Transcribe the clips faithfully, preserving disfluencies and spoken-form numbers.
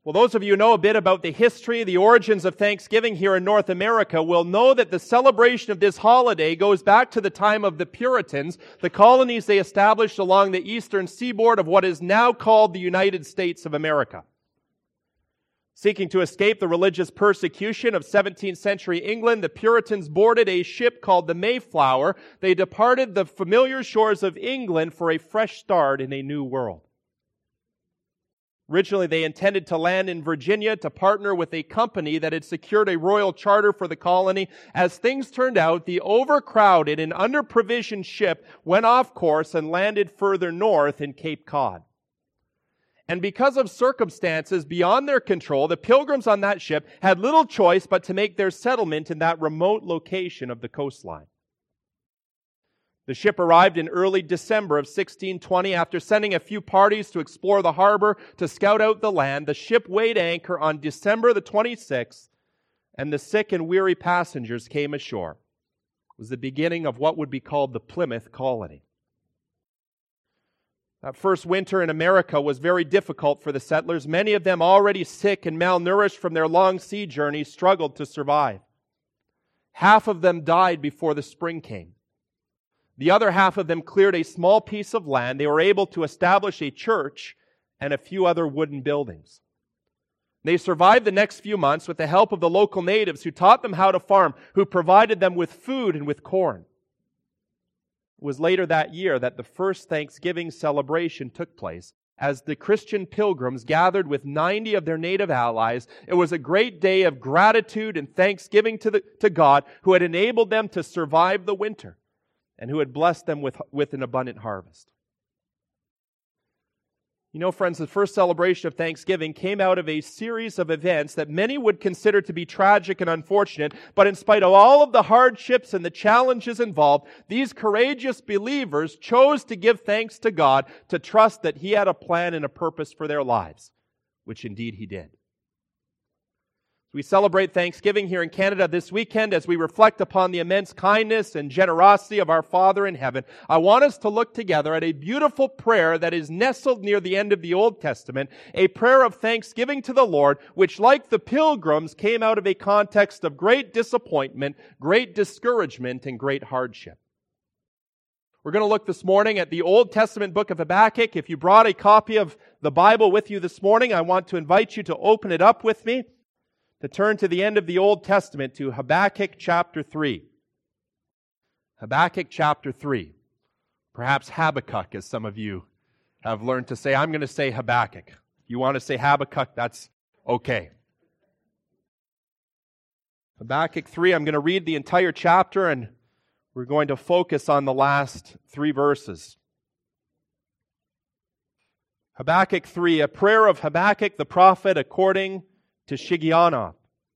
Well, those of you who know a bit about the history, the origins of Thanksgiving here in North America will know that the celebration of this holiday goes back to the time of the Puritans, the colonies they established along the eastern seaboard of what is now called the United States of America. Seeking to escape the religious persecution of seventeenth century England, the Puritans boarded a ship called the Mayflower. They departed the familiar shores of England for a fresh start in a new world. Originally, they intended to land in Virginia to partner with a company that had secured a royal charter for the colony. As things turned out, the overcrowded and under-provisioned ship went off course and landed further north in Cape Cod. And because of circumstances beyond their control, the pilgrims on that ship had little choice but to make their settlement in that remote location of the coastline. The ship arrived in early December of sixteen twenty. After sending a few parties to explore the harbor to scout out the land, the ship weighed anchor on December the twenty-sixth, and the sick and weary passengers came ashore. It was the beginning of what would be called the Plymouth Colony. That first winter in America was very difficult for the settlers. Many of them, already sick and malnourished from their long sea journey, struggled to survive. Half of them died before the spring came. The other half of them cleared a small piece of land. They were able to establish a church and a few other wooden buildings. They survived the next few months with the help of the local natives who taught them how to farm, who provided them with food and with corn. It was later that year that the first Thanksgiving celebration took place. As the Christian pilgrims gathered with ninety of their native allies, it was a great day of gratitude and thanksgiving to, the, to God who had enabled them to survive the winter and who had blessed them with, with an abundant harvest. You know, friends, the first celebration of Thanksgiving came out of a series of events that many would consider to be tragic and unfortunate, but in spite of all of the hardships and the challenges involved, these courageous believers chose to give thanks to God, to trust that He had a plan and a purpose for their lives, which indeed He did. We celebrate Thanksgiving here in Canada this weekend as we reflect upon the immense kindness and generosity of our Father in heaven. I want us to look together at a beautiful prayer that is nestled near the end of the Old Testament, a prayer of thanksgiving to the Lord, which, like the pilgrims, came out of a context of great disappointment, great discouragement, and great hardship. We're going to look this morning at the Old Testament book of Habakkuk. If you brought a copy of the Bible with you this morning, I want to invite you to open it up with me, to turn to the end of the Old Testament, to Habakkuk chapter three. Habakkuk chapter three. Perhaps Habakkuk, as some of you have learned to say. I'm going to say Habakkuk. If you want to say Habakkuk, that's okay. Habakkuk three, I'm going to read the entire chapter, and we're going to focus on the last three verses. Habakkuk three, a prayer of Habakkuk the prophet according to Shigionoth.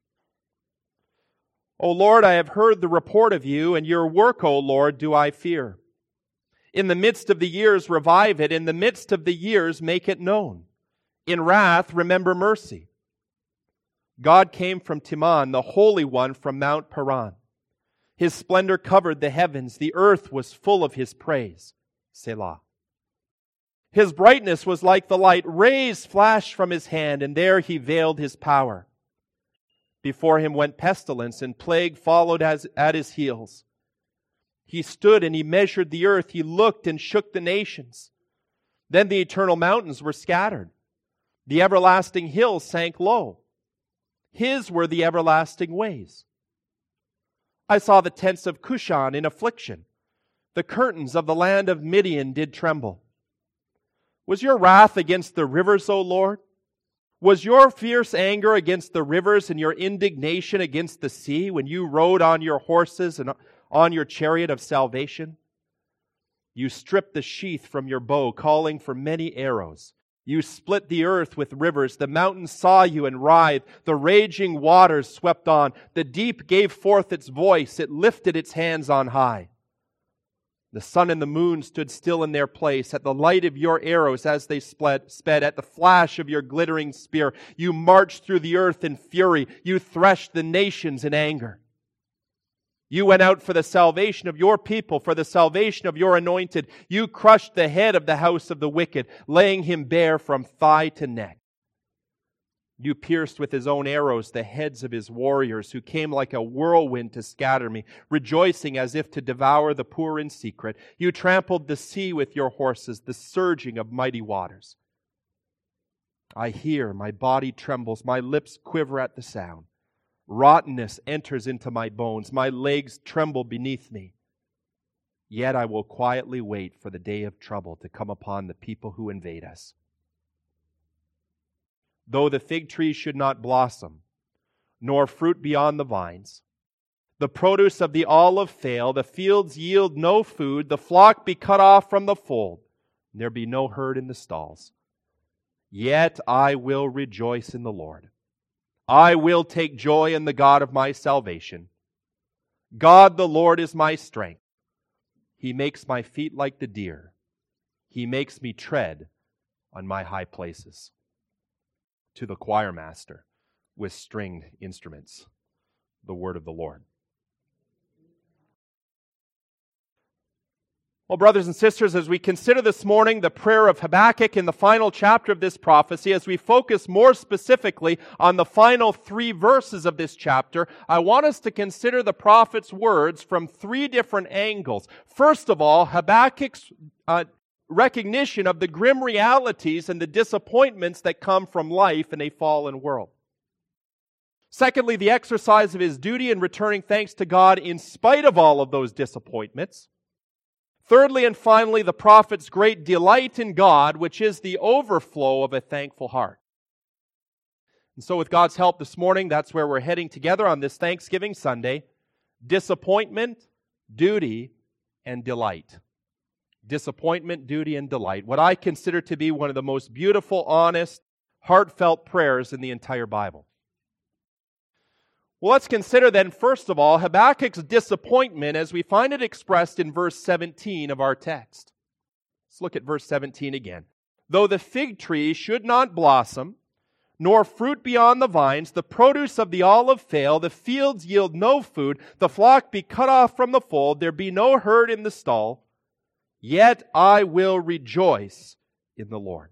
O Lord, I have heard the report of you, and your work, O Lord, do I fear. In the midst of the years, revive it. In the midst of the years, make it known. In wrath, remember mercy. God came from Teman, the Holy One from Mount Paran. His splendor covered the heavens. The earth was full of His praise. Selah. His brightness was like the light. Rays flashed from His hand, and there He veiled His power. Before Him went pestilence, and plague followed as, at His heels. He stood and He measured the earth. He looked and shook the nations. Then the eternal mountains were scattered. The everlasting hills sank low. His were the everlasting ways. I saw the tents of Cushan in affliction. The curtains of the land of Midian did tremble. Was your wrath against the rivers, O Lord? Was your fierce anger against the rivers and your indignation against the sea when you rode on your horses and on your chariot of salvation? You stripped the sheath from your bow, calling for many arrows. You split the earth with rivers. The mountains saw you and writhed. The raging waters swept on. The deep gave forth its voice. It lifted its hands on high. The sun and the moon stood still in their place at the light of your arrows as they sped, sped at the flash of your glittering spear. You marched through the earth in fury. You threshed the nations in anger. You went out for the salvation of your people, for the salvation of your anointed. You crushed the head of the house of the wicked, laying him bare from thigh to neck. You pierced with his own arrows the heads of his warriors, who came like a whirlwind to scatter me, rejoicing as if to devour the poor in secret. You trampled the sea with your horses, the surging of mighty waters. I hear, my body trembles, my lips quiver at the sound. Rottenness enters into my bones, my legs tremble beneath me. Yet I will quietly wait for the day of trouble to come upon the people who invade us. Though the fig tree should not blossom, nor fruit be on the vines, the produce of the olive fail, the fields yield no food, the flock be cut off from the fold, and there be no herd in the stalls. Yet I will rejoice in the Lord. I will take joy in the God of my salvation. God the Lord is my strength. He makes my feet like the deer. He makes me tread on my high places. To the choir master with stringed instruments, the word of the Lord. Well, brothers and sisters, as we consider this morning the prayer of Habakkuk in the final chapter of this prophecy, as we focus more specifically on the final three verses of this chapter, I want us to consider the prophet's words from three different angles. First of all, Habakkuk's uh, recognition of the grim realities and the disappointments that come from life in a fallen world. Secondly, the exercise of his duty in returning thanks to God in spite of all of those disappointments. Thirdly and finally, the prophet's great delight in God, which is the overflow of a thankful heart. And so with God's help this morning, that's where we're heading together on this Thanksgiving Sunday. Disappointment, duty, and delight. Disappointment, duty, and delight. What I consider to be one of the most beautiful, honest, heartfelt prayers in the entire Bible. Well, let's consider then, first of all, Habakkuk's disappointment as we find it expressed in verse seventeen of our text. Let's look at verse seventeen again. Though the fig tree should not blossom, nor fruit be on the vines, the produce of the olive fail, the fields yield no food, the flock be cut off from the fold, there be no herd in the stall, yet I will rejoice in the Lord.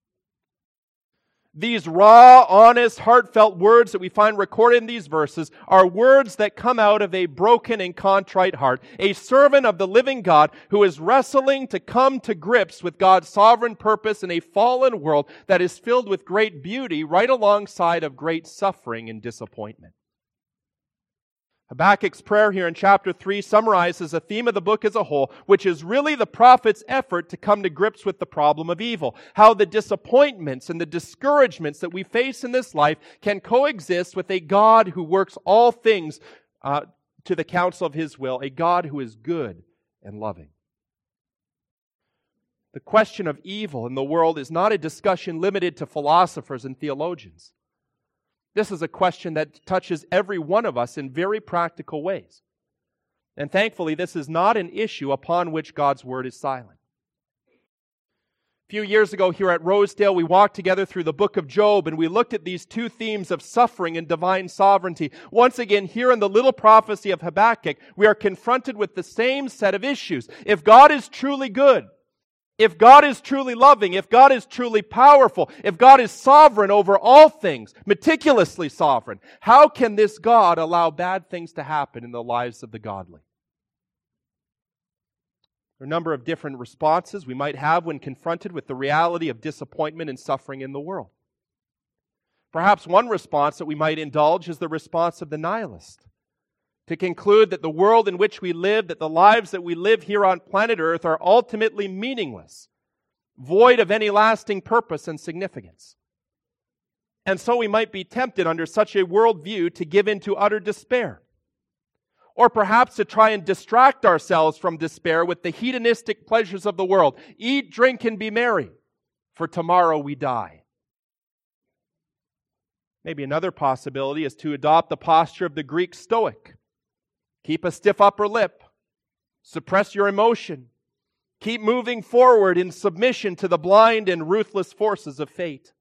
These raw, honest, heartfelt words that we find recorded in these verses are words that come out of a broken and contrite heart. A servant of the living God who is wrestling to come to grips with God's sovereign purpose in a fallen world that is filled with great beauty right alongside of great suffering and disappointment. Habakkuk's prayer here in chapter three summarizes the theme of the book as a whole, which is really the prophet's effort to come to grips with the problem of evil. How the disappointments and the discouragements that we face in this life can coexist with a God who works all things uh, to the counsel of His will, a God who is good and loving. The question of evil in the world is not a discussion limited to philosophers and theologians. This is a question that touches every one of us in very practical ways. And thankfully, this is not an issue upon which God's Word is silent. A few years ago here at Rosedale, we walked together through the book of Job, and we looked at these two themes of suffering and divine sovereignty. Once again, here in the little prophecy of Habakkuk, we are confronted with the same set of issues. If God is truly good, if God is truly loving, if God is truly powerful, if God is sovereign over all things, meticulously sovereign, how can this God allow bad things to happen in the lives of the godly? There are a number of different responses we might have when confronted with the reality of disappointment and suffering in the world. Perhaps one response that we might indulge is the response of the nihilist. To conclude that the world in which we live, that the lives that we live here on planet Earth are ultimately meaningless, void of any lasting purpose and significance. And so we might be tempted under such a worldview to give in to utter despair. Or perhaps to try and distract ourselves from despair with the hedonistic pleasures of the world. Eat, drink, and be merry, for tomorrow we die. Maybe another possibility is to adopt the posture of the Greek Stoic. Keep a stiff upper lip. Suppress your emotion. Keep moving forward in submission to the blind and ruthless forces of fate.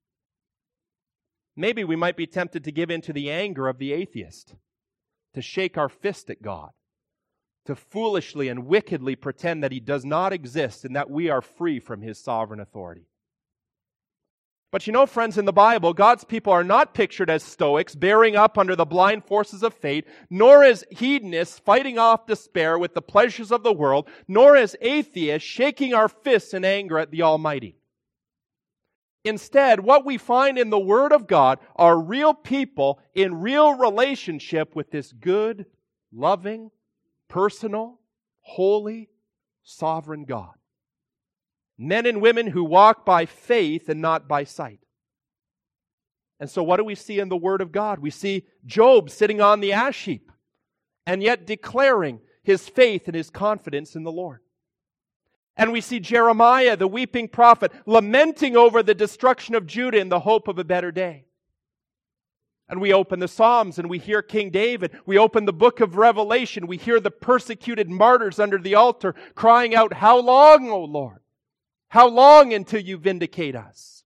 Maybe we might be tempted to give in to the anger of the atheist, to shake our fist at God, to foolishly and wickedly pretend that He does not exist and that we are free from His sovereign authority. But you know, friends, in the Bible, God's people are not pictured as stoics, bearing up under the blind forces of fate, nor as hedonists fighting off despair with the pleasures of the world, nor as atheists shaking our fists in anger at the Almighty. Instead, what we find in the Word of God are real people in real relationship with this good, loving, personal, holy, sovereign God. Men and women who walk by faith and not by sight. And so what do we see in the Word of God? We see Job sitting on the ash heap and yet declaring his faith and his confidence in the Lord. And we see Jeremiah, the weeping prophet, lamenting over the destruction of Judah in the hope of a better day. And we open the Psalms and we hear King David. We open the book of Revelation. We hear the persecuted martyrs under the altar crying out, "How long, O Lord? How long until you vindicate us?"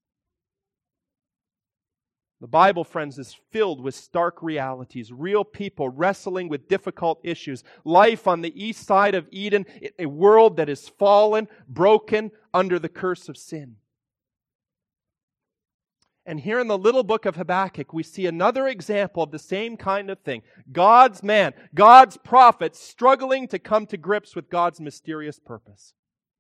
The Bible, friends, is filled with stark realities, real people wrestling with difficult issues. Life on the east side of Eden, a world that is fallen, broken, under the curse of sin. And here in the little book of Habakkuk, we see another example of the same kind of thing. God's man, God's prophet, struggling to come to grips with God's mysterious purpose.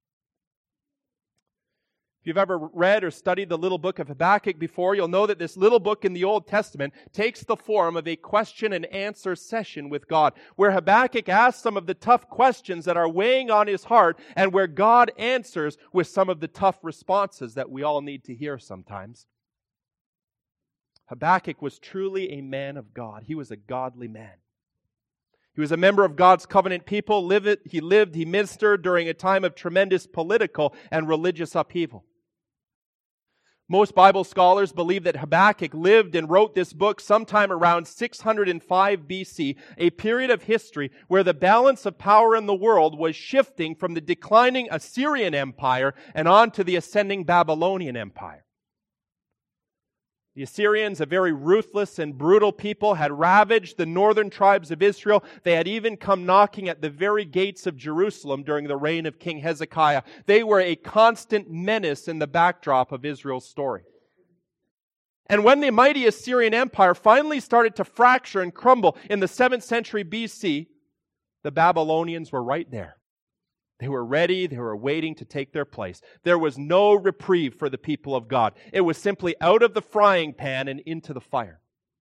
If you've ever read or studied the little book of Habakkuk before, you'll know that this little book in the Old Testament takes the form of a question and answer session with God, where Habakkuk asks some of the tough questions that are weighing on his heart, and where God answers with some of the tough responses that we all need to hear sometimes. Habakkuk was truly a man of God. He was a godly man. He was a member of God's covenant people. He lived, he ministered during a time of tremendous political and religious upheaval. Most Bible scholars believe that Habakkuk lived and wrote this book sometime around six hundred five B C, a period of history where the balance of power in the world was shifting from the declining Assyrian Empire and on to the ascending Babylonian Empire. The Assyrians, a very ruthless and brutal people, had ravaged the northern tribes of Israel. They had even come knocking at the very gates of Jerusalem during the reign of King Hezekiah. They were a constant menace in the backdrop of Israel's story. And when the mighty Assyrian Empire finally started to fracture and crumble in the seventh century B C, the Babylonians were right there. They were ready, they were waiting to take their place. There was no reprieve for the people of God. It was simply out of the frying pan and into the fire.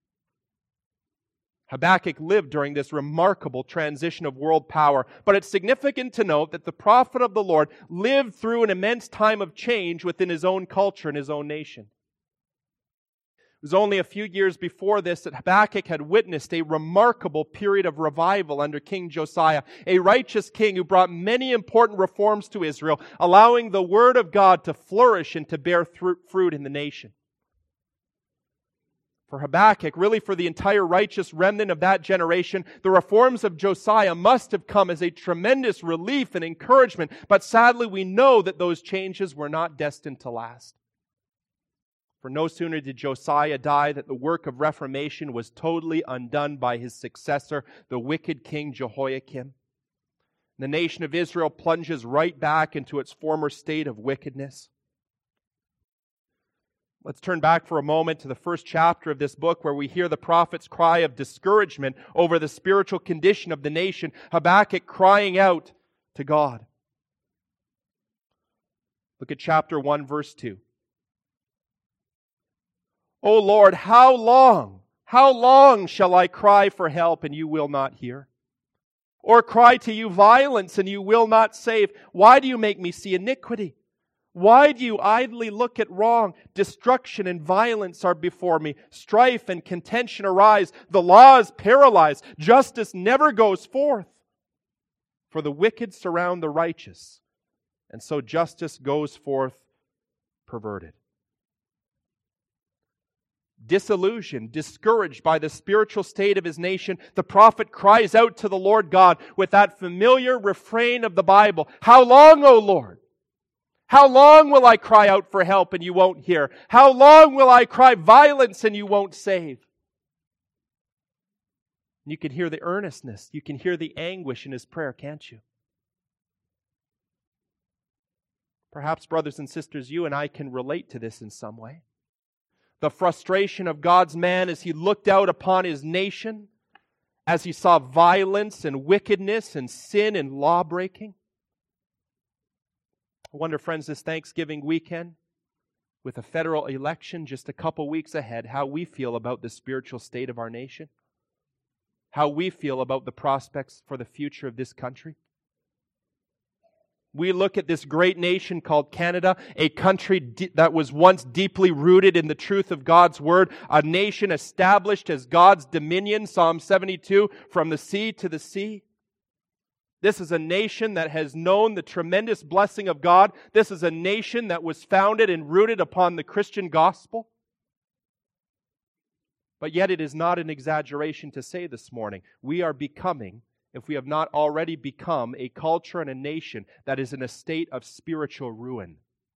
Habakkuk lived during this remarkable transition of world power, but it's significant to note that the prophet of the Lord lived through an immense time of change within his own culture and his own nation. It was only a few years before this that Habakkuk had witnessed a remarkable period of revival under King Josiah, a righteous king who brought many important reforms to Israel, allowing the Word of God to flourish and to bear fruit in the nation. For Habakkuk, really for the entire righteous remnant of that generation, the reforms of Josiah must have come as a tremendous relief and encouragement, but sadly we know that those changes were not destined to last. For no sooner did Josiah die that the work of reformation was totally undone by his successor, the wicked king Jehoiakim. The nation of Israel plunges right back into its former state of wickedness. Let's turn back for a moment to the first chapter of this book where we hear the prophet's cry of discouragement over the spiritual condition of the nation, Habakkuk crying out to God. Look at chapter one, verse two. O Lord, how long, how long shall I cry for help and you will not hear? Or cry to you violence and you will not save? Why do you make me see iniquity? Why do you idly look at wrong? Destruction and violence are before me. Strife and contention arise. The law is paralyzed. Justice never goes forth. For the wicked surround the righteous, and so justice goes forth perverted. Disillusioned, discouraged by the spiritual state of his nation, the prophet cries out to the Lord God with that familiar refrain of the Bible, "How long, O Lord? How long will I cry out for help and you won't hear? How long will I cry violence and you won't save?" You can hear the earnestness, you can hear the anguish in his prayer, can't you? Perhaps, brothers and sisters, you and I can relate to this in some way. the frustration of God's man as he looked out upon his nation, as he saw violence and wickedness and sin and law-breaking. I wonder, friends, this Thanksgiving weekend, with a federal election just a couple weeks ahead, how we feel about the spiritual state of our nation, how we feel about the prospects for the future of this country. We look at this great nation called Canada, a country de- that was once deeply rooted in the truth of God's Word, a nation established as God's dominion, Psalm seventy-two, from the sea to the sea. This is a nation that has known the tremendous blessing of God. This is a nation that was founded and rooted upon the Christian gospel. But yet it is not an exaggeration to say this morning, we are becoming, if we have not already become, a culture and a nation that is in a state of spiritual ruin.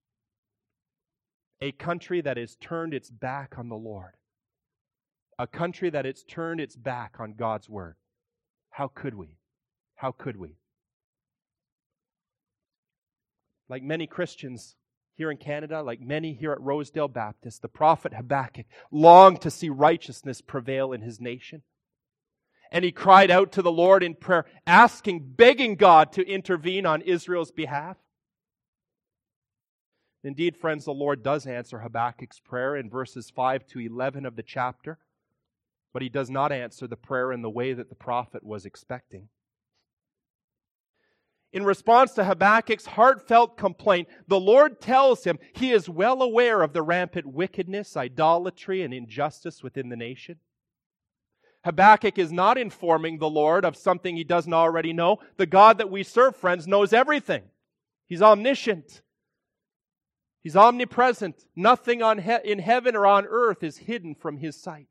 A country that has turned its back on the Lord. A country that has turned its back on God's Word. How could we? How could we? Like many Christians here in Canada, like many here at Rosedale Baptist, the prophet Habakkuk longed to see righteousness prevail in his nation. And he cried out to the Lord in prayer, asking, begging God to intervene on Israel's behalf. Indeed, friends, the Lord does answer Habakkuk's prayer in verses five to eleven of the chapter, but He does not answer the prayer in the way that the prophet was expecting. In response to Habakkuk's heartfelt complaint, the Lord tells him He is well aware of the rampant wickedness, idolatry, and injustice within the nation. Habakkuk is not informing the Lord of something he doesn't already know. The God that we serve, friends, knows everything. He's omniscient. He's omnipresent. Nothing on he- in heaven or on earth is hidden from His sight.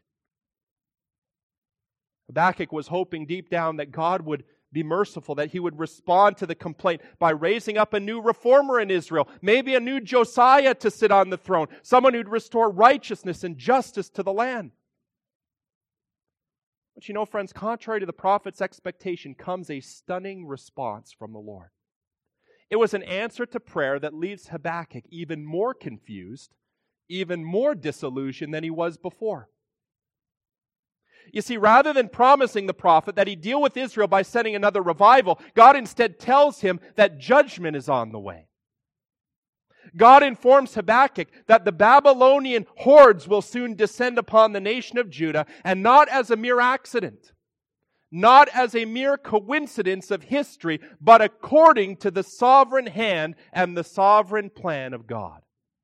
Habakkuk was hoping deep down that God would be merciful, that He would respond to the complaint by raising up a new reformer in Israel, maybe a new Josiah to sit on the throne, someone who'd restore righteousness and justice to the land. But you know, friends, contrary to the prophet's expectation comes a stunning response from the Lord. It was an answer to prayer that leaves Habakkuk even more confused, even more disillusioned than he was before. You see, rather than promising the prophet that he'd deal with Israel by sending another revival, God instead tells him that judgment is on the way. God informs Habakkuk that the Babylonian hordes will soon descend upon the nation of Judah, and not as a mere accident, not as a mere coincidence of history, but according to the sovereign hand and the sovereign plan of God.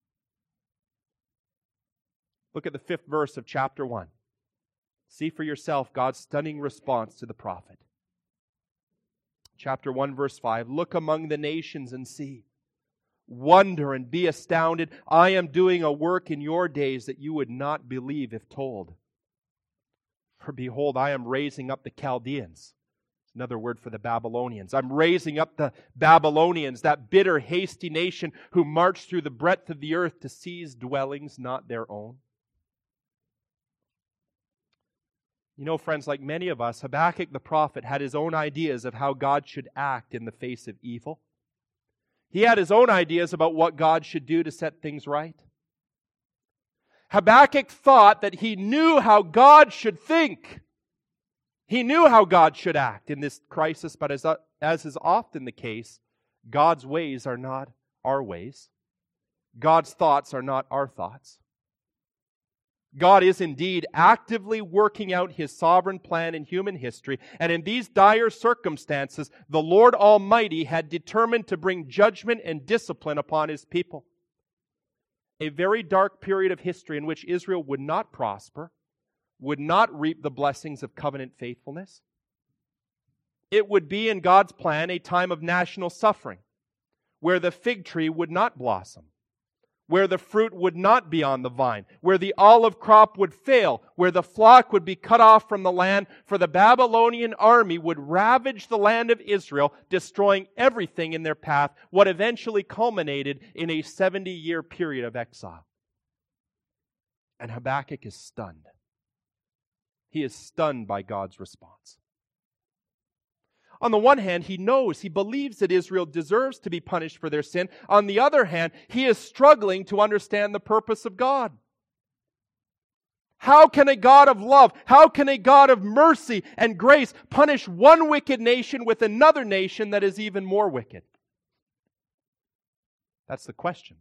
Look at the fifth verse of chapter one. See for yourself God's stunning response to the prophet. Chapter one, verse five. Look among the nations and see. Wonder and be astounded. I am doing a work in your days that you would not believe if told. For behold, I am raising up the Chaldeans. Another word for the Babylonians. I'm raising up the Babylonians, that bitter, hasty nation who marched through the breadth of the earth to seize dwellings not their own. You know, friends, like many of us, Habakkuk the prophet had his own ideas of how God should act in the face of evil. He had his own ideas about what God should do to set things right. Habakkuk thought that he knew how God should think. He knew how God should act in this crisis, but as, as is often the case, God's ways are not our ways. God's thoughts are not our thoughts. God is indeed actively working out His sovereign plan in human history, and in these dire circumstances, the Lord Almighty had determined to bring judgment and discipline upon His people. A very dark period of history in which Israel would not prosper, would not reap the blessings of covenant faithfulness. It would be in God's plan a time of national suffering, where the fig tree would not blossom, where the fruit would not be on the vine, where the olive crop would fail, where the flock would be cut off from the land, for the Babylonian army would ravage the land of Israel, destroying everything in their path, what eventually culminated in a seventy-year period of exile. And Habakkuk is stunned. He is stunned by God's response. On the one hand, he knows, he believes that Israel deserves to be punished for their sin. On the other hand, he is struggling to understand the purpose of God. How can a God of love, how can a God of mercy and grace punish one wicked nation with another nation that is even more wicked? That's the question.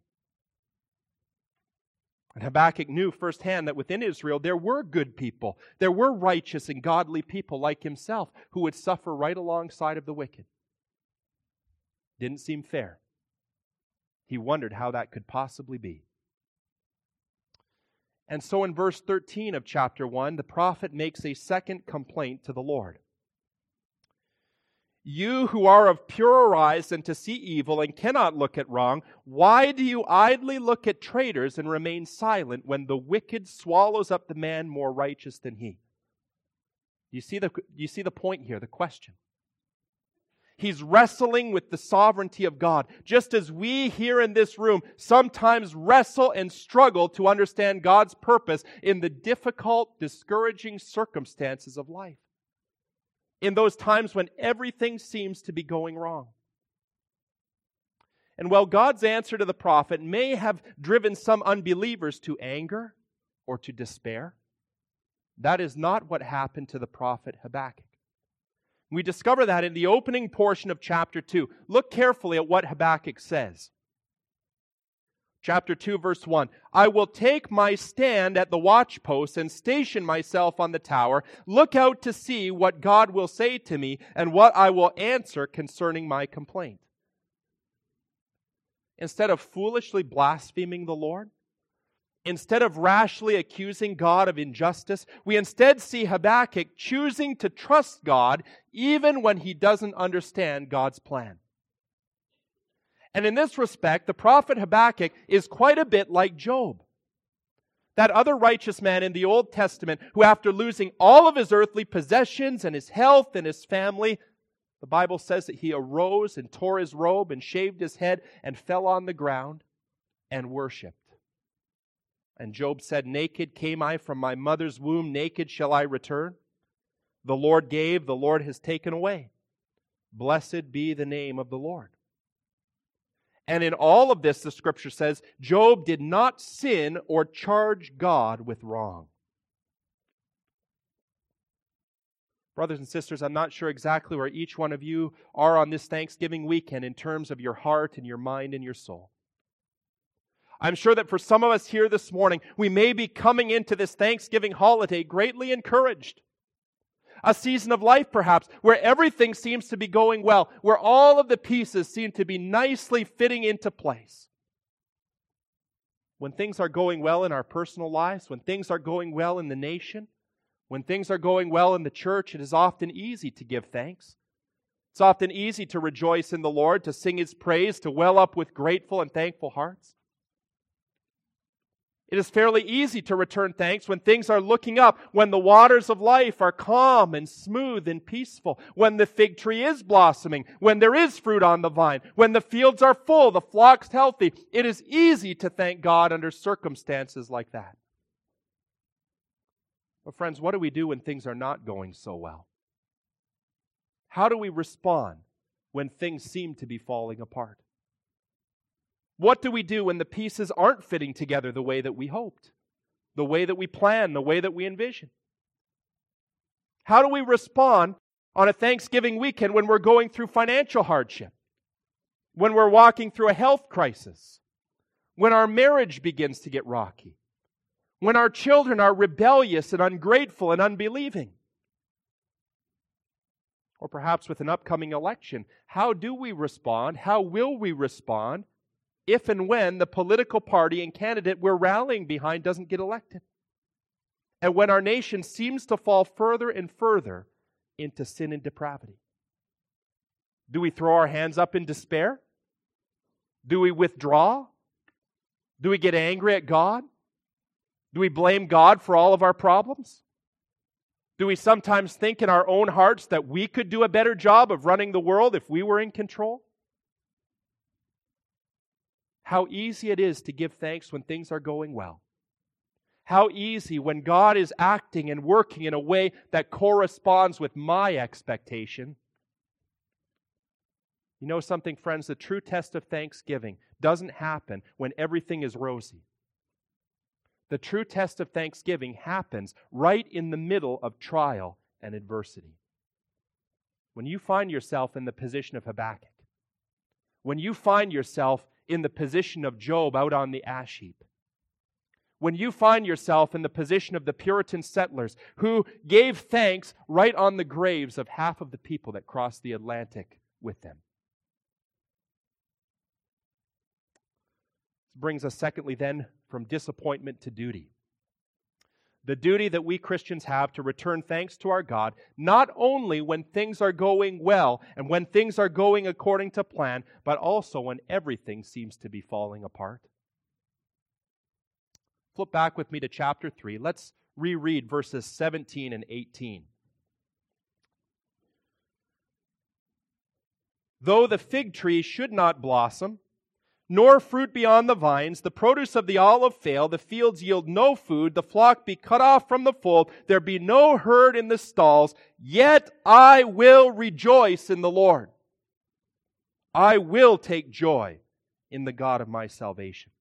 And Habakkuk knew firsthand that within Israel there were good people. There were righteous and godly people like himself who would suffer right alongside of the wicked. Didn't seem fair. He wondered how that could possibly be. And so in verse thirteen of chapter one, the prophet makes a second complaint to the Lord. You who are of purer eyes than to see evil and cannot look at wrong, why do you idly look at traitors and remain silent when the wicked swallows up the man more righteous than he? You see the, you see the point here, the question. He's wrestling with the sovereignty of God, just as we here in this room sometimes wrestle and struggle to understand God's purpose in the difficult, discouraging circumstances of life. In those times when everything seems to be going wrong. And while God's answer to the prophet may have driven some unbelievers to anger or to despair, that is not what happened to the prophet Habakkuk. We discover that in the opening portion of chapter two. Look carefully at what Habakkuk says. Chapter two, verse one. I will take my stand at the watchpost and station myself on the tower. Look out to see what God will say to me and what I will answer concerning my complaint. Instead of foolishly blaspheming the Lord, instead of rashly accusing God of injustice, we instead see Habakkuk choosing to trust God even when he doesn't understand God's plan. And in this respect, the prophet Habakkuk is quite a bit like Job, that other righteous man in the Old Testament who, after losing all of his earthly possessions and his health and his family, the Bible says that he arose and tore his robe and shaved his head and fell on the ground and worshipped. And Job said, naked came I from my mother's womb, naked shall I return. The Lord gave, the Lord has taken away. Blessed be the name of the Lord. And in all of this, the Scripture says, Job did not sin or charge God with wrong. Brothers and sisters, I'm not sure exactly where each one of you are on this Thanksgiving weekend in terms of your heart and your mind and your soul. I'm sure that for some of us here this morning, we may be coming into this Thanksgiving holiday greatly encouraged. A season of life, perhaps, where everything seems to be going well, where all of the pieces seem to be nicely fitting into place. When things are going well in our personal lives, when things are going well in the nation, when things are going well in the church, it is often easy to give thanks. It's often easy to rejoice in the Lord, to sing His praise, to well up with grateful and thankful hearts. It is fairly easy to return thanks when things are looking up, when the waters of life are calm and smooth and peaceful, when the fig tree is blossoming, when there is fruit on the vine, when the fields are full, the flock's healthy. It is easy to thank God under circumstances like that. But friends, what do we do when things are not going so well? How do we respond when things seem to be falling apart? What do we do when the pieces aren't fitting together the way that we hoped, the way that we planned, the way that we envisioned? How do we respond on a Thanksgiving weekend when we're going through financial hardship, when we're walking through a health crisis, when our marriage begins to get rocky, when our children are rebellious and ungrateful and unbelieving? Or perhaps with an upcoming election, how do we respond? How will we respond if and when the political party and candidate we're rallying behind doesn't get elected? And when our nation seems to fall further and further into sin and depravity? Do we throw our hands up in despair? Do we withdraw? Do we get angry at God? Do we blame God for all of our problems? Do we sometimes think in our own hearts that we could do a better job of running the world if we were in control? How easy it is to give thanks when things are going well. How easy when God is acting and working in a way that corresponds with my expectation. You know something, friends? The true test of thanksgiving doesn't happen when everything is rosy. The true test of thanksgiving happens right in the middle of trial and adversity. When you find yourself in the position of Habakkuk, when you find yourself in the position of Job out on the ash heap, when you find yourself in the position of the Puritan settlers who gave thanks right on the graves of half of the people that crossed the Atlantic with them. This brings us, secondly, then, from disappointment to duty. The duty that we Christians have to return thanks to our God, not only when things are going well and when things are going according to plan, but also when everything seems to be falling apart. Flip back with me to chapter three. Let's reread verses seventeen and eighteen. Though the fig tree should not blossom, nor fruit be on the vines, the produce of the olive fail, the fields yield no food, the flock be cut off from the fold, there be no herd in the stalls, yet I will rejoice in the Lord. I will take joy in the God of my salvation.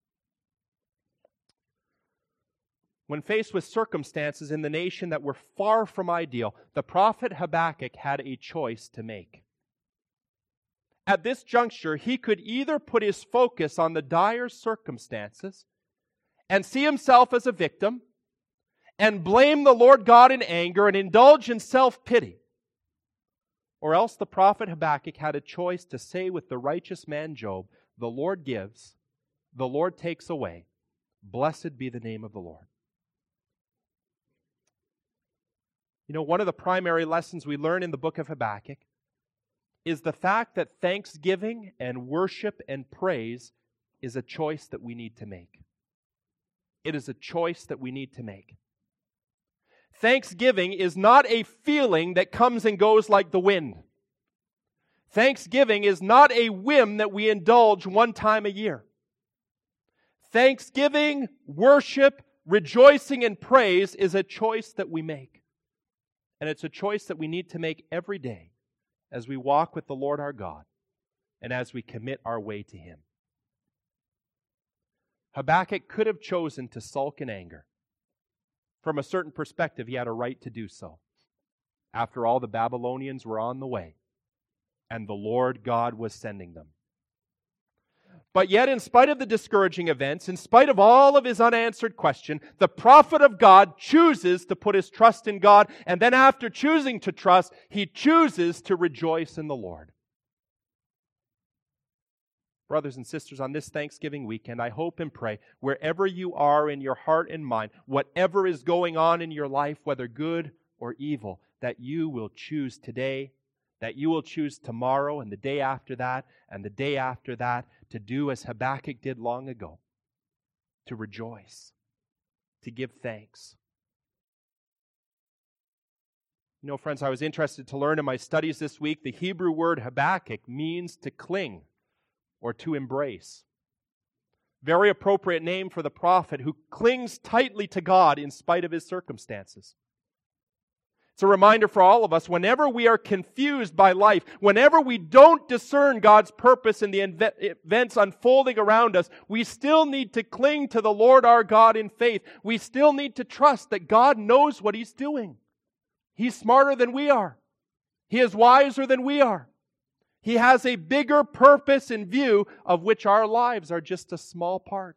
When faced with circumstances in the nation that were far from ideal, the prophet Habakkuk had a choice to make. At this juncture, he could either put his focus on the dire circumstances and see himself as a victim and blame the Lord God in anger and indulge in self-pity, or else the prophet Habakkuk had a choice to say with the righteous man Job, the Lord gives, the Lord takes away. Blessed be the name of the Lord. You know, one of the primary lessons we learn in the book of Habakkuk is the fact that thanksgiving and worship and praise is a choice that we need to make. It is a choice that we need to make. Thanksgiving is not a feeling that comes and goes like the wind. Thanksgiving is not a whim that we indulge one time a year. Thanksgiving, worship, rejoicing, and praise is a choice that we make. And it's a choice that we need to make every day as we walk with the Lord our God and as we commit our way to Him. Habakkuk could have chosen to sulk in anger. From a certain perspective, he had a right to do so. After all, the Babylonians were on the way, and the Lord God was sending them. But yet, in spite of the discouraging events, in spite of all of his unanswered question, the prophet of God chooses to put his trust in God, and then after choosing to trust, he chooses to rejoice in the Lord. Brothers and sisters, on this Thanksgiving weekend, I hope and pray, wherever you are in your heart and mind, whatever is going on in your life, whether good or evil, that you will choose today, that you will choose tomorrow and the day after that and the day after that to do as Habakkuk did long ago, to rejoice, to give thanks. You know, friends, I was interested to learn in my studies this week, the Hebrew word Habakkuk means to cling or to embrace. Very appropriate name for the prophet who clings tightly to God in spite of his circumstances. It's a reminder for all of us, whenever we are confused by life, whenever we don't discern God's purpose in the events unfolding around us, we still need to cling to the Lord our God in faith. We still need to trust that God knows what He's doing. He's smarter than we are. He is wiser than we are. He has a bigger purpose in view of which our lives are just a small part.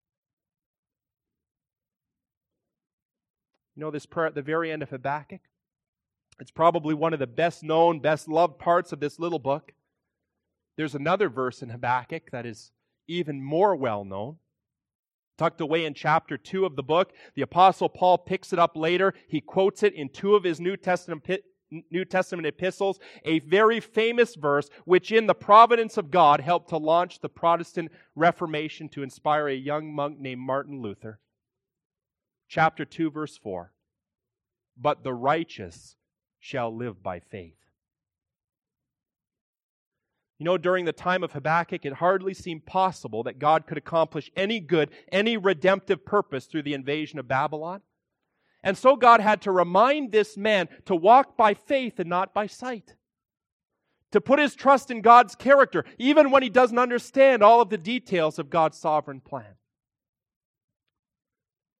You know this prayer at the very end of Habakkuk? It's probably one of the best known, best loved parts of this little book. There's another verse in Habakkuk that is even more well known. Tucked away in chapter two of the book, the Apostle Paul picks it up later. He quotes it in two of his New Testament, New Testament epistles, a very famous verse which in the providence of God helped to launch the Protestant Reformation to inspire a young monk named Martin Luther. Chapter two, verse four. But the righteous shall live by faith. You know, during the time of Habakkuk, it hardly seemed possible that God could accomplish any good, any redemptive purpose through the invasion of Babylon. And so God had to remind this man to walk by faith and not by sight. To put his trust in God's character, even when he doesn't understand all of the details of God's sovereign plan.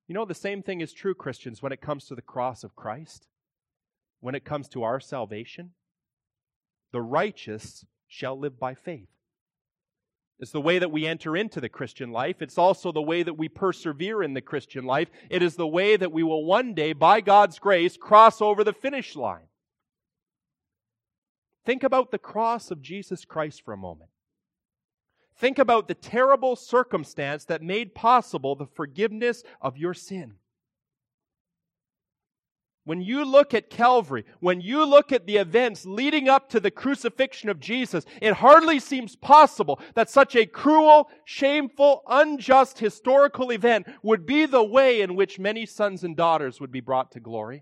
You know, the same thing is true, Christians, when it comes to the cross of Christ, when it comes to our salvation. The righteous shall live by faith. It's the way that we enter into the Christian life. It's also the way that we persevere in the Christian life. It is the way that we will one day, by God's grace, cross over the finish line. Think about the cross of Jesus Christ for a moment. Think about the terrible circumstance that made possible the forgiveness of your sin. When you look at Calvary, when you look at the events leading up to the crucifixion of Jesus, it hardly seems possible that such a cruel, shameful, unjust historical event would be the way in which many sons and daughters would be brought to glory.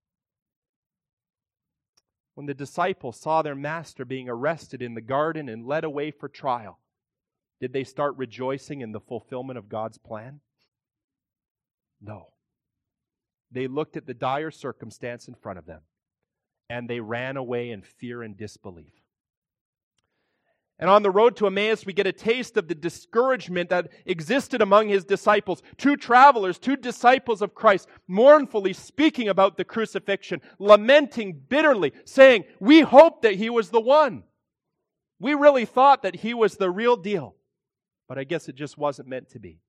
When the disciples saw their master being arrested in the garden and led away for trial, did they start rejoicing in the fulfillment of God's plan? No. They looked at the dire circumstance in front of them, and they ran away in fear and disbelief. And on the road to Emmaus, we get a taste of the discouragement that existed among his disciples. Two travelers, two disciples of Christ, mournfully speaking about the crucifixion, lamenting bitterly, saying, "We hoped that he was the one. We really thought that he was the real deal. But I guess it just wasn't meant to be."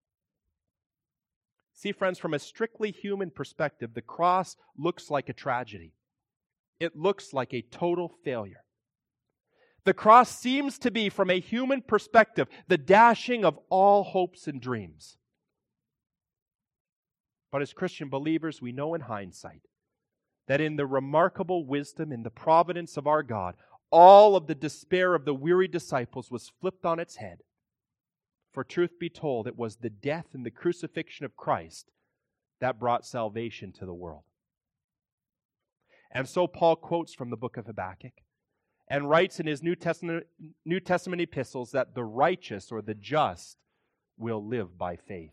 See, friends, from a strictly human perspective, the cross looks like a tragedy. It looks like a total failure. The cross seems to be, from a human perspective, the dashing of all hopes and dreams. But as Christian believers, we know in hindsight that in the remarkable wisdom, in the providence of our God, all of the despair of the weary disciples was flipped on its head. For truth be told, it was the death and the crucifixion of Christ that brought salvation to the world. And so Paul quotes from the book of Habakkuk and writes in his New Testament, New Testament epistles that the righteous or the just will live by faith.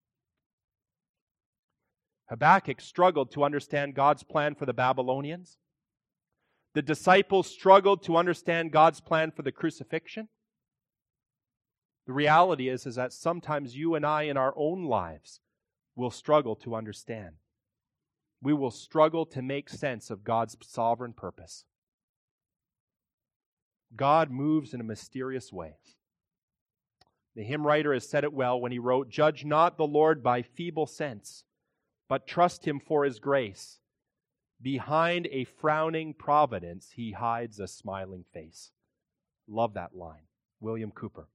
Habakkuk struggled to understand God's plan for the Babylonians. The disciples struggled to understand God's plan for the crucifixion. The reality is, is that sometimes you and I in our own lives will struggle to understand. We will struggle to make sense of God's sovereign purpose. God moves in a mysterious way. The hymn writer has said it well when he wrote, "Judge not the Lord by feeble sense, but trust Him for His grace. Behind a frowning providence, He hides a smiling face." Love that line. William Cooper.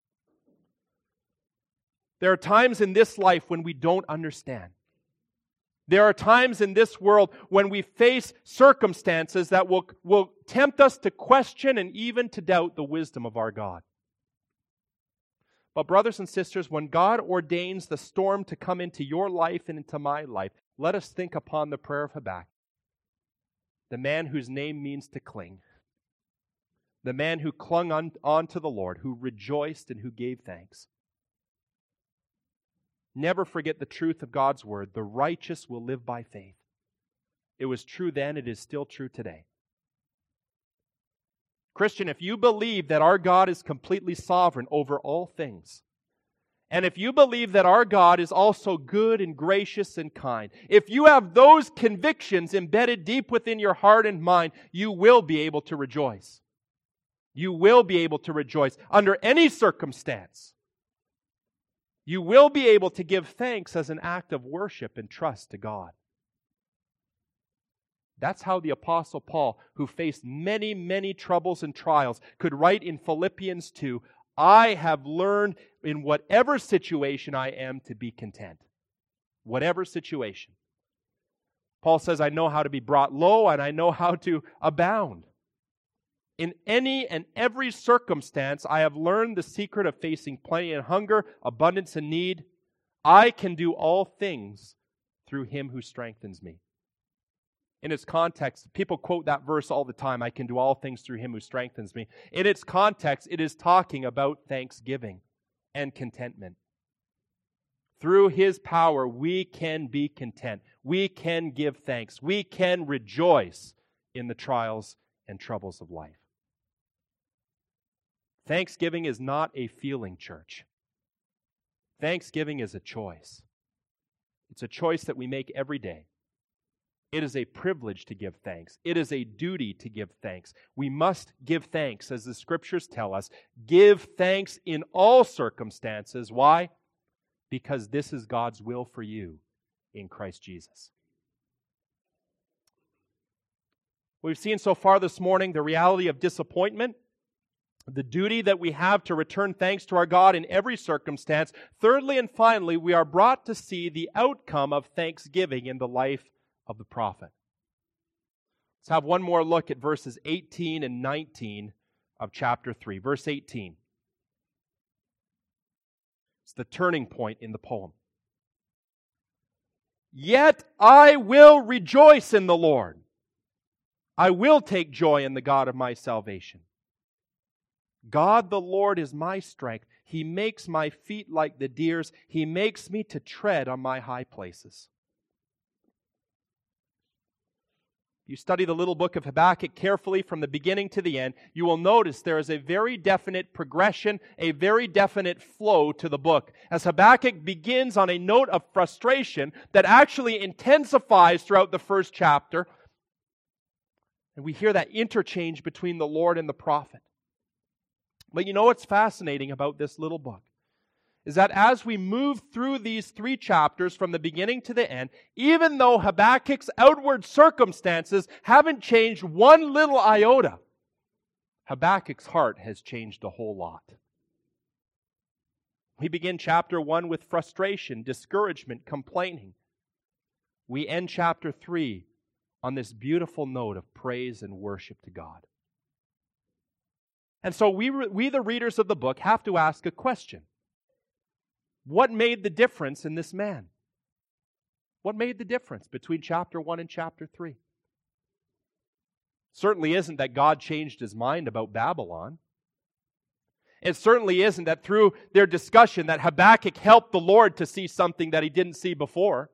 There are times in this life when we don't understand. There are times in this world when we face circumstances that will, will tempt us to question and even to doubt the wisdom of our God. But brothers and sisters, when God ordains the storm to come into your life and into my life, let us think upon the prayer of Habakkuk, the man whose name means to cling, the man who clung on, on to the Lord, who rejoiced and who gave thanks. Never forget the truth of God's word. The righteous will live by faith. It was true then, it is still true today. Christian, if you believe that our God is completely sovereign over all things, and if you believe that our God is also good and gracious and kind, if you have those convictions embedded deep within your heart and mind, you will be able to rejoice. You will be able to rejoice under any circumstance. You will be able to give thanks as an act of worship and trust to God. That's how the Apostle Paul, who faced many, many troubles and trials, could write in Philippians two, "I have learned in whatever situation I am to be content." Whatever situation. Paul says, "I know how to be brought low and I know how to abound." In any and every circumstance, I have learned the secret of facing plenty and hunger, abundance and need. I can do all things through Him who strengthens me. In its context, people quote that verse all the time, "I can do all things through Him who strengthens me." In its context, it is talking about thanksgiving and contentment. Through His power, we can be content. We can give thanks. We can rejoice in the trials and troubles of life. Thanksgiving is not a feeling, church. Thanksgiving is a choice. It's a choice that we make every day. It is a privilege to give thanks. It is a duty to give thanks. We must give thanks, as the Scriptures tell us. Give thanks in all circumstances. Why? Because this is God's will for you in Christ Jesus. We've seen so far this morning the reality of disappointment, the duty that we have to return thanks to our God in every circumstance. Thirdly and finally, we are brought to see the outcome of thanksgiving in the life of the prophet. Let's have one more look at verses eighteen and nineteen of chapter three. Verse eighteen. It's the turning point in the poem. Yet I will rejoice in the Lord. I will take joy in the God of my salvation. God the Lord is my strength. He makes my feet like the deer's. He makes me to tread on my high places. You study the little book of Habakkuk carefully from the beginning to the end, you will notice there is a very definite progression, a very definite flow to the book. As Habakkuk begins on a note of frustration that actually intensifies throughout the first chapter, and we hear that interchange between the Lord and the prophet. But you know what's fascinating about this little book? Is that as we move through these three chapters from the beginning to the end, even though Habakkuk's outward circumstances haven't changed one little iota, Habakkuk's heart has changed a whole lot. We begin chapter one with frustration, discouragement, complaining. We end chapter three on this beautiful note of praise and worship to God. And so we, we the readers of the book, have to ask a question. What made the difference in this man? What made the difference between chapter one and chapter three? Certainly isn't that God changed his mind about Babylon. It certainly isn't that through their discussion that Habakkuk helped the Lord to see something that he didn't see before.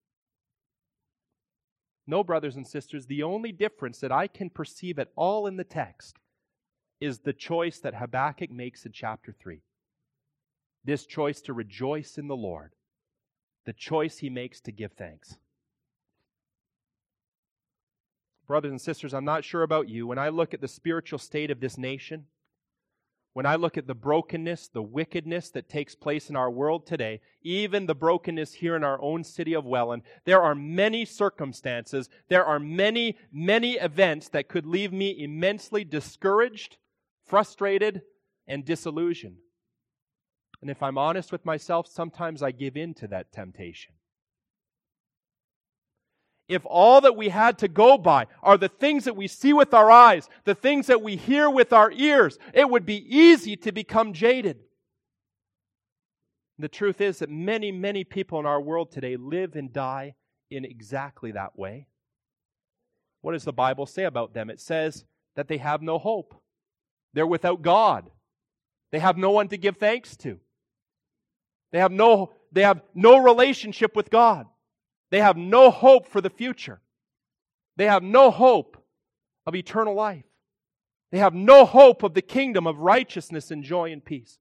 No, brothers and sisters, the only difference that I can perceive at all in the text is the choice that Habakkuk makes in chapter three. This choice to rejoice in the Lord. The choice he makes to give thanks. Brothers and sisters, I'm not sure about you. When I look at the spiritual state of this nation, when I look at the brokenness, the wickedness that takes place in our world today, even the brokenness here in our own city of Welland, there are many circumstances, there are many, many events that could leave me immensely discouraged, frustrated, and disillusioned. And if I'm honest with myself, sometimes I give in to that temptation. If all that we had to go by are the things that we see with our eyes, the things that we hear with our ears, it would be easy to become jaded. The truth is that many, many people in our world today live and die in exactly that way. What does the Bible say about them? It says that they have no hope. They're without God. They have no one to give thanks to. They have no, they have no relationship with God. They have no hope for the future. They have no hope of eternal life. They have no hope of the kingdom of righteousness and joy and peace.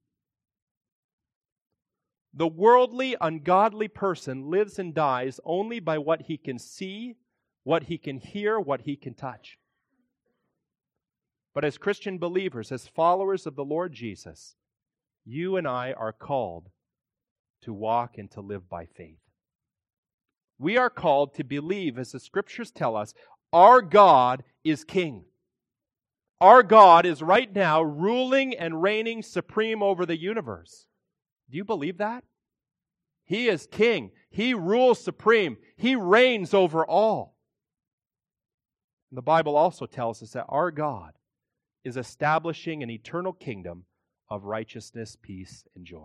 The worldly, ungodly person lives and dies only by what he can see, what he can hear, what he can touch. But as Christian believers, as followers of the Lord Jesus, you and I are called to walk and to live by faith. We are called to believe, as the Scriptures tell us, our God is King. Our God is right now ruling and reigning supreme over the universe. Do you believe that? He is King. He rules supreme. He reigns over all. And the Bible also tells us that our God is establishing an eternal kingdom of righteousness, peace, and joy.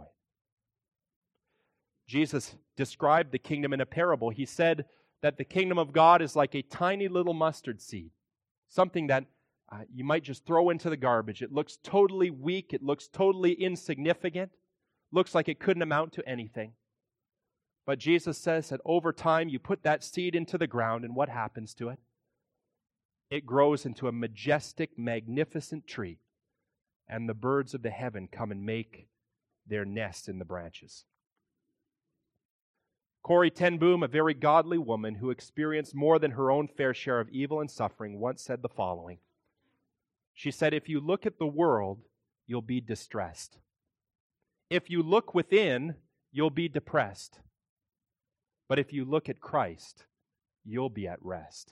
Jesus described the kingdom in a parable. He said that the kingdom of God is like a tiny little mustard seed, something that uh, you might just throw into the garbage. It looks totally weak. It looks totally insignificant. Looks like it couldn't amount to anything. But Jesus says that over time you put that seed into the ground, and what happens to it? It grows into a majestic, magnificent tree, and the birds of the heaven come and make their nest in the branches. Corrie ten Boom, a very godly woman who experienced more than her own fair share of evil and suffering, once said the following. She said, "If you look at the world, you'll be distressed. If you look within, you'll be depressed. But if you look at Christ, you'll be at rest."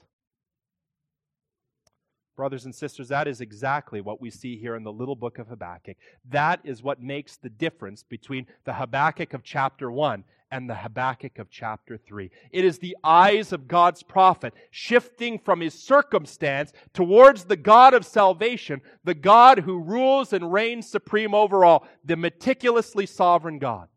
Brothers and sisters, that is exactly what we see here in the little book of Habakkuk. That is what makes the difference between the Habakkuk of chapter one and the Habakkuk of chapter three. It is the eyes of God's prophet shifting from his circumstance towards the God of salvation, the God who rules and reigns supreme over all, the meticulously sovereign God.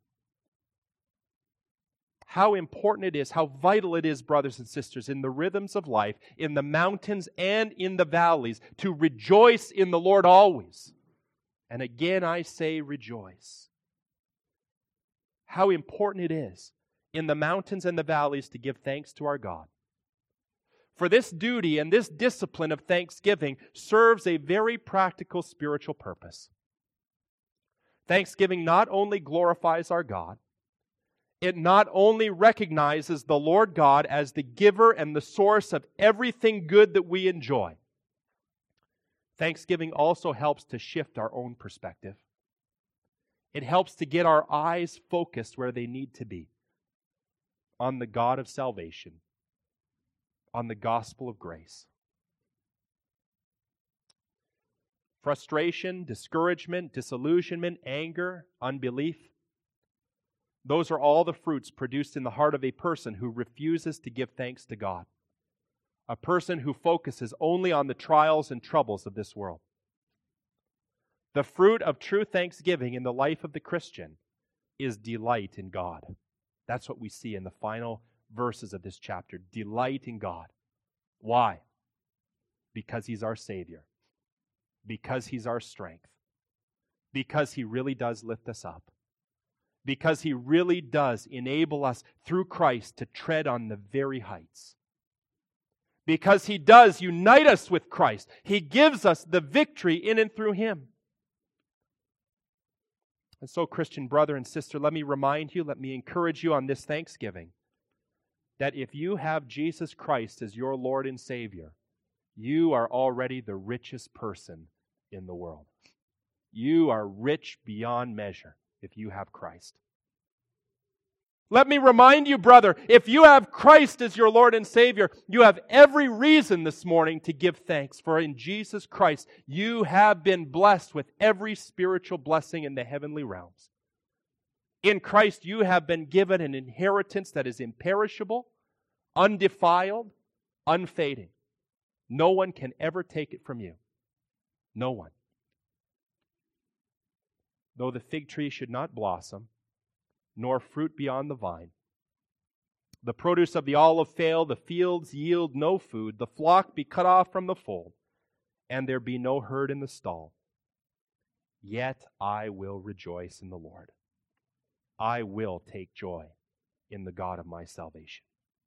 How important it is, how vital it is, brothers and sisters, in the rhythms of life, in the mountains and in the valleys, to rejoice in the Lord always. And again I say rejoice. How important it is in the mountains and the valleys to give thanks to our God. For this duty and this discipline of thanksgiving serves a very practical spiritual purpose. Thanksgiving not only glorifies our God, it not only recognizes the Lord God as the giver and the source of everything good that we enjoy. Thanksgiving also helps to shift our own perspective. It helps to get our eyes focused where they need to be, on the God of salvation, on the gospel of grace. Frustration, discouragement, disillusionment, anger, unbelief, those are all the fruits produced in the heart of a person who refuses to give thanks to God. A person who focuses only on the trials and troubles of this world. The fruit of true thanksgiving in the life of the Christian is delight in God. That's what we see in the final verses of this chapter. Delight in God. Why? Because He's our Savior. Because He's our strength. Because He really does lift us up. Because He really does enable us through Christ to tread on the very heights. Because He does unite us with Christ. He gives us the victory in and through Him. And so, Christian brother and sister, let me remind you, let me encourage you on this Thanksgiving, that if you have Jesus Christ as your Lord and Savior, you are already the richest person in the world. You are rich beyond measure if you have Christ. Let me remind you, brother, if you have Christ as your Lord and Savior, you have every reason this morning to give thanks. For in Jesus Christ, you have been blessed with every spiritual blessing in the heavenly realms. In Christ, you have been given an inheritance that is imperishable, undefiled, unfading. No one can ever take it from you. No one. Though the fig tree should not blossom, nor fruit be on the vine, the produce of the olive fail, the fields yield no food, the flock be cut off from the fold, and there be no herd in the stall, yet I will rejoice in the Lord. I will take joy in the God of my salvation.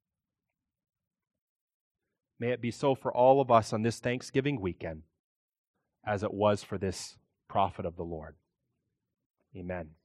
May it be so for all of us on this Thanksgiving weekend, as it was for this prophet of the Lord. Amen.